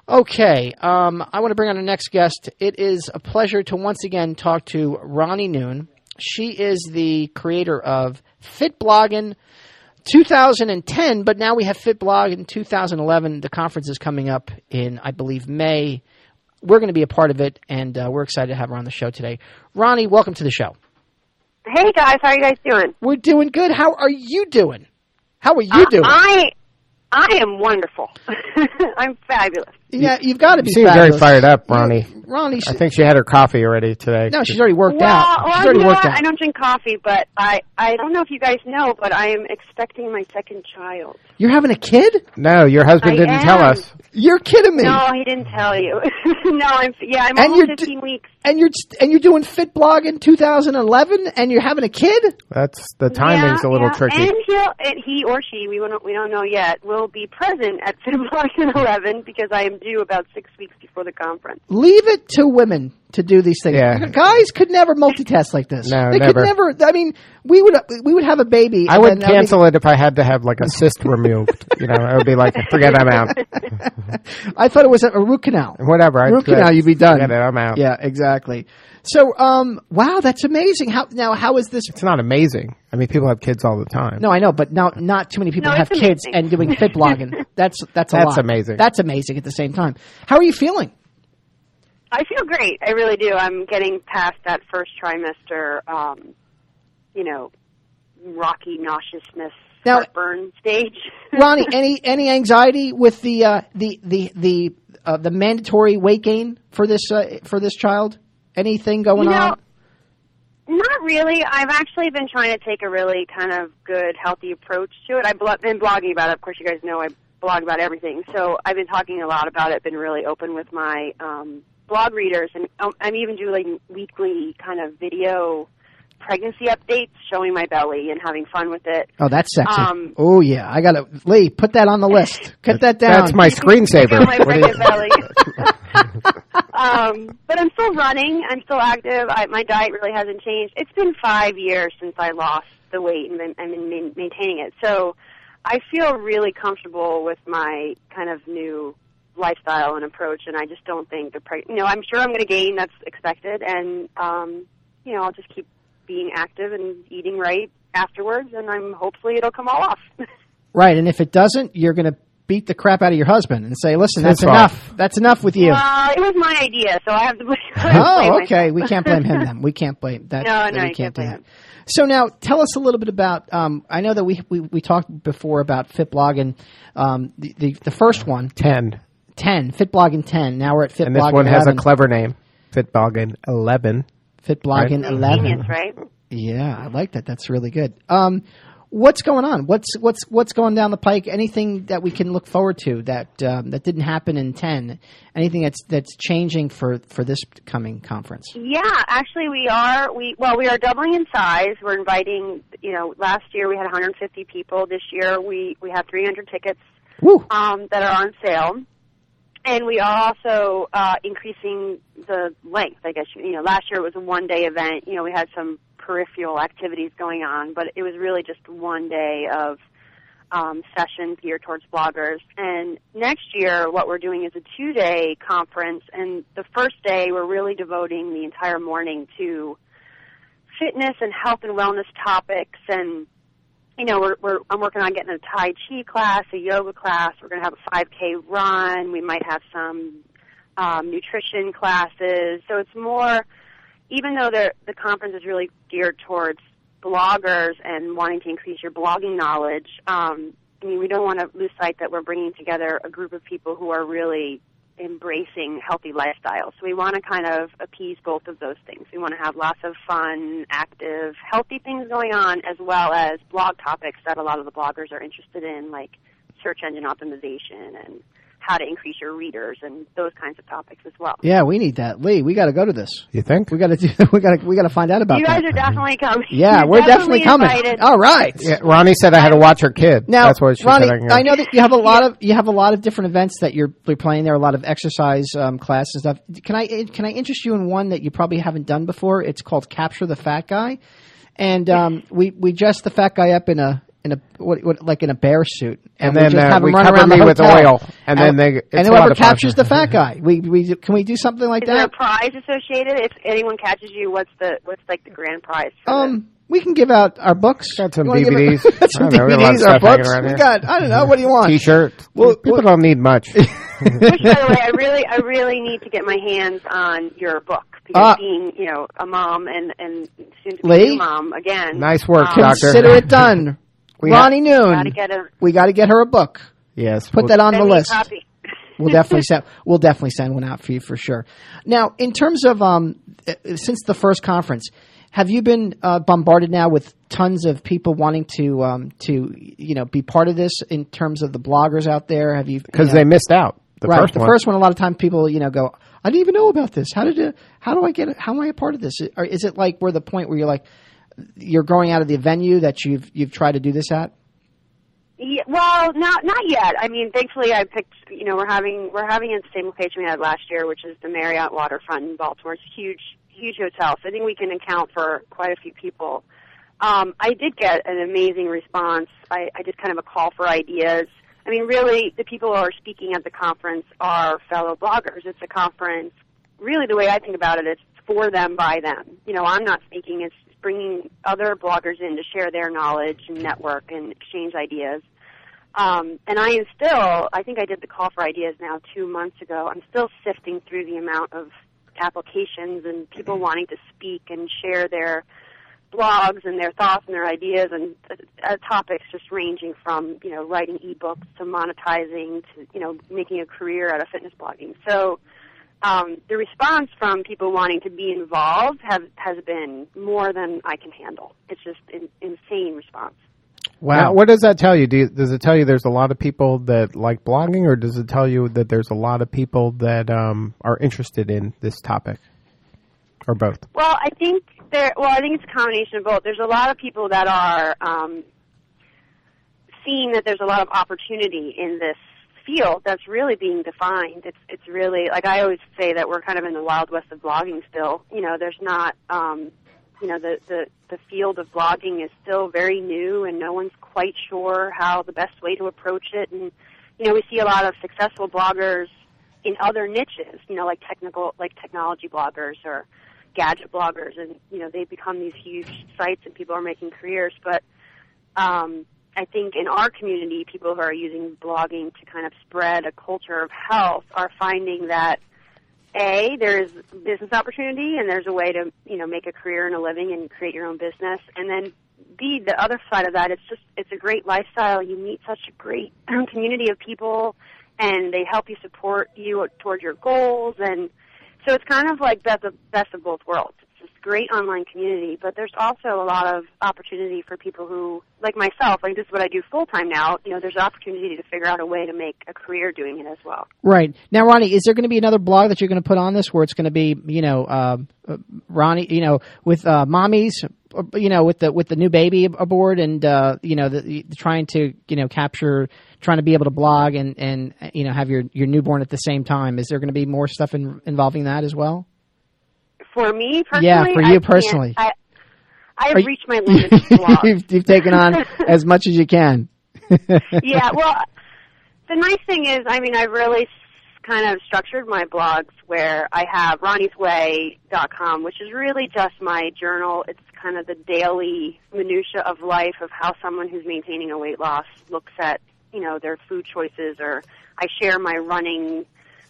Okay, I want to bring on our next guest. It is a pleasure to once again talk to Ronnie Noon. She is the creator of FitBloggin 2010, but now we have FitBloggin 2011. The conference is coming up in, I believe, May. We're going to be a part of it, and we're excited to have her on the show today. Ronnie, welcome to the show. Hey, guys. How are you guys doing? We're doing good. How are you doing? How are you doing? I am wonderful. I'm fabulous. Yeah, you've got to be seem fabulous. very fired up, Ronnie. Ronnie, I think she had her coffee already today. No, she's already worked out. She's already worked out. I don't drink coffee, but I don't know if you guys know, but I am expecting my second child. You're having a kid? No, your husband didn't tell us. You're kidding me. No, he didn't tell you. No, I'm almost 15 weeks. And you're doing FitBloggin 2011, and you're having a kid? That's the timing's a little tricky. And he or she, we don't know yet, will be present at FitBloggin 11 because I am due about 6 weeks before the conference. Leave it to women to do these things. Yeah. Guys could never multitask like this. No, they never. could never. I mean, we would have a baby. I would cancel it if I had to have like a cyst removed. I would be like, forget I'm out. I thought it was a root canal. Whatever. Root canal, you'd be done. Forget it, I'm out. Yeah, exactly. So, wow, that's amazing. How is this? It's not amazing. I mean, people have kids all the time. No, I know, but not too many people have kids and doing FitBloggin. That's a lot. That's amazing. That's amazing at the same time. How are you feeling? I feel great. I really do. I'm getting past that first trimester, rocky nauseousness, heartburn stage. Ronnie, any anxiety with the mandatory weight gain for this child? Anything going on? Not really. I've actually been trying to take a really kind of good, healthy approach to it. I've been blogging about it. Of course, you guys know I blog about everything. So I've been talking a lot about it, been really open with my blog readers. And I'm even doing weekly kind of video pregnancy updates showing my belly and having fun with it. Oh, that's sexy. Oh, yeah. I got to, Lee, put that on the list. Cut that down. That's my screensaver. My pregnant belly. But I'm still running. I'm still active. My diet really hasn't changed. It's been 5 years since I lost the weight and I've been maintaining it. So I feel really comfortable with my kind of new lifestyle and approach, and I just don't think I'm sure I'm going to gain. That's expected, and I'll just keep being active and eating right afterwards, and hopefully it'll come all off. Right, and if it doesn't, you're going to beat the crap out of your husband and say, listen, that's enough. That's enough with you. Well, it was my idea, so I have to blame okay. We can't blame him then. We can't blame that. No, you can't blame him. So now tell us a little bit about, I know that we talked before about FitBloggin, the first one. 10, FitBloggin 10. Now we're at FitBloggin 11. And this one has a clever name, FitBloggin 11. FitBloggin 11. Genius, right? Yeah, I like that. That's really good. What's going on? What's going down the pike? Anything that we can look forward to that didn't happen in 10? Anything that's changing for this coming conference? Yeah, actually we are doubling in size. We're inviting, last year we had 150 people. This year we have 300 tickets that are on sale. And we are also increasing the length, I guess. Last year it was a one-day event. We had some peripheral activities going on, but it was really just one day of sessions geared towards bloggers. And next year what we're doing is a 2-day conference, and the first day we're really devoting the entire morning to fitness and health and wellness topics. And I'm working on getting a Tai Chi class, a yoga class. We're going to have a 5K run. We might have some nutrition classes. So it's more, even though the conference is really geared towards bloggers and wanting to increase your blogging knowledge, we don't want to lose sight that we're bringing together a group of people who are really embracing healthy lifestyles. So we want to kind of appease both of those things. We want to have lots of fun, active, healthy things going on, as well as blog topics that a lot of the bloggers are interested in, like search engine optimization and how to increase your readers and those kinds of topics as well. Yeah, we need that. Lee, we got to go to this. You think? We got to find out about that. You guys are definitely coming. Yeah, we're definitely coming. Invited. All right. Yeah, Ronnie said I had to watch her kid. Now, that's what she Ronnie, said. I know that you have a lot of different events that you're playing there, a lot of exercise classes and stuff. Can I interest you in one that you probably haven't done before? It's called Capture the Fat Guy. And we dressed the fat guy up in like in a bear suit, and then we just have we them run cover around me the with hotel. oil, and then and whoever captures the fat guy, can we do something like Is that? there a prize associated? If anyone catches you, what's like the grand prize? We can give out our books. Got some DVDs. Some DVDs, our books. We got, I don't know, what do you want? T-shirts. People don't need much. Which, by the way, I really need to get my hands on your book because being, a mom and soon to be a new mom again. Nice work, Doctor. Consider it done. Ronnie Noon. We got to get her a book. Yes. Put that on the list. Copy. We'll definitely send one out for you for sure. Now, in terms of since the first conference, have you been bombarded now with tons of people wanting to be part of this in terms of the bloggers out there? Have you? Because they missed out. The first one. A lot of times people go, I didn't even know about this. How do I get it? How am I a part of this? Or is it like we're the point where you're like you're growing out of the venue that you've tried to do this at? Yeah, well, not yet. I mean, thankfully, I picked. We're having it at the same location we had last year, which is the Marriott Waterfront in Baltimore. It's a huge hotel, so I think we can account for quite a few people. I did get an amazing response. I did kind of a call for ideas. I mean, really, the people who are speaking at the conference are fellow bloggers. It's a conference. Really, the way I think about it, it's for them, by them. I'm not speaking. It's bringing other bloggers in to share their knowledge and network and exchange ideas. And I think I did the call for ideas now 2 months ago. I'm still sifting through the amount of applications and people wanting to speak and share their blogs and their thoughts and their ideas and topics just ranging from, writing ebooks to monetizing to, making a career out of fitness blogging. So the response from people wanting to be involved has been more than I can handle. It's just an insane response. Wow. Now, what does that tell you? Does it tell you there's a lot of people that like blogging, or does it tell you that there's a lot of people that are interested in this topic, or both? Well, I think it's a combination of both. There's a lot of people that are seeing that there's a lot of opportunity in this field that's really being defined. It's really, like I always say, that we're kind of in the Wild West of blogging still. There's not, the field of blogging is still very new, and no one's quite sure how the best way to approach it. And, we see a lot of successful bloggers in other niches, like technology bloggers or gadget bloggers, and, they've become these huge sites and people are making careers. But I think in our community, people who are using blogging to kind of spread a culture of health are finding that, A, there's business opportunity and there's a way to, make a career and a living and create your own business. And then B, the other side of that, it's a great lifestyle. You meet such a great community of people and they help you support you toward your goals. And so it's kind of like best of both worlds. It's this great online community, but there's also a lot of opportunity for people who, like myself, like this is what I do full time now. There's opportunity to figure out a way to make a career doing it as well. Right. Now, Ronnie, is there going to be another blog that you're going to put on this where it's going to be, Ronnie, with mommies, with the new baby aboard and, trying to, trying to be able to blog and have your newborn at the same time. Is there going to be more stuff involving that as well? For me personally? Yeah, for you personally. I've reached my limit with blogs. You've taken on as much as you can. Yeah, well, the nice thing is, I've really kind of structured my blogs where I have ronniesway.com, which is really just my journal. It's kind of the daily minutia of life of how someone who's maintaining a weight loss looks at, their food choices, or I share my running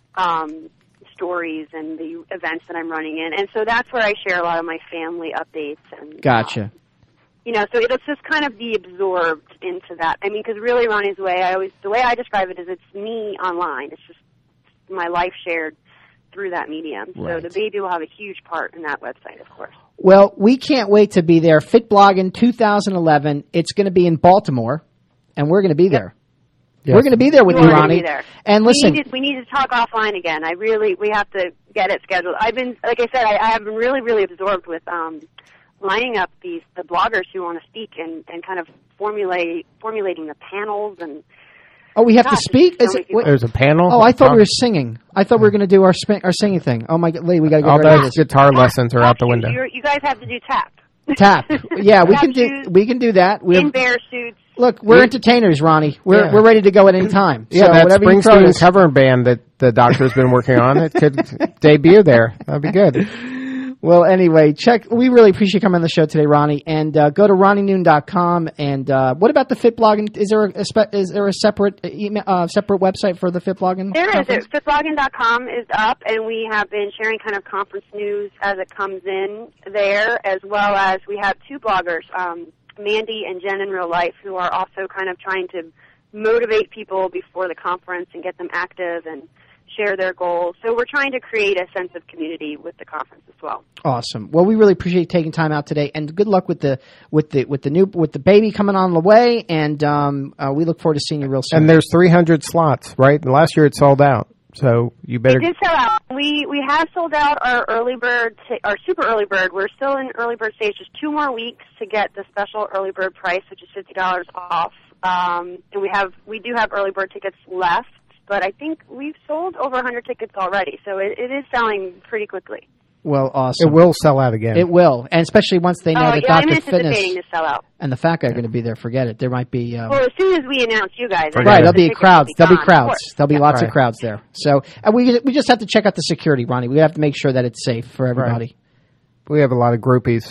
stories and the events that I'm running in. And so that's where I share a lot of my family updates. And gotcha. So it'll just kind of be absorbed into that. Because really Ronnie's Way, the way I describe it is it's me online. It's just my life shared through that medium. Right. So the baby will have a huge part in that website, of course. Well, we can't wait to be there. FitBlogging 2011. It's going to be in Baltimore, and we're going to be there. Yes. We're going to be there with you, Ronnie. And listen, we need to talk offline again. We have to get it scheduled. I've been, like I said, I have been really, really absorbed with lining up the bloggers who want to speak and kind of formulating the panels and. Oh, we have to speak? There's a panel? Oh, I thought we were singing. I thought we were going to do our singing thing. Oh, my God, Lee, we got to go. All those guitar lessons are out the window. You guys have to do tap. Tap. Yeah, we can do that. In bear suits. Look, we're entertainers, Ronnie. We're ready to go at any time. Yeah, so that whatever you throw Springsteen us- cover band that the doctor's been working on, it could debut there. That'd be good. Well, anyway, we really appreciate you coming on the show today, Ronnie. And go to RonnieNoon.com. And what about the Fit Blogging? Is there a separate separate website for the Fit Blogging? There conference? is. Fitblogging.com is up, and we have been sharing kind of conference news as it comes in there, as well as we have two bloggers, Mandy and Jen in real life, who are also kind of trying to motivate people before the conference and get them active and share their goals. So we're trying to create a sense of community with the conference as well. Awesome. Well, we really appreciate you taking time out today, and good luck with the baby coming on the way. And we look forward to seeing you real soon. And there's 300 slots, right? And last year it sold out, so you better. It did sell out. We have sold out our early bird, our super early bird. We're still in early bird stage. Just 2 more weeks to get the special early bird price, which is $50 off. And we do have early bird tickets left. But I think we've sold over 100 tickets already, so it is selling pretty quickly. Well, awesome. It will sell out again. It will, and especially once they know that I'm Dr. Fitness anticipating to sell out. and the Fat Guy are going to be there. Forget it. There might be. Well, as soon as we announce you guys, Right, there'll be the crowds. tickets There'll will be be gone, of crowds. course. There'll be lots of Right. crowds there. So we just have to check out the security, Ronnie. We have to make sure that it's safe for everybody. We have a lot of groupies.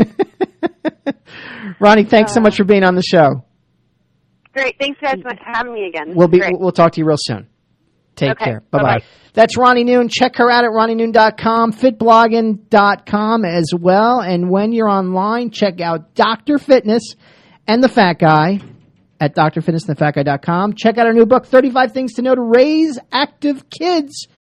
Ronnie, thanks so much for being on the show. Great. Thanks, guys, for having me again. This We'll is great. We'll talk to you real soon. Take Okay. care. Bye-bye. Bye-bye. That's Ronnie Noon. Check her out at RonnieNoon.com, fitblogging.com as well. And when you're online, check out Dr. Fitness and the Fat Guy at drfitnessandthefatguy.com. Check out our new book, 35 Things to Know to Raise Active Kids.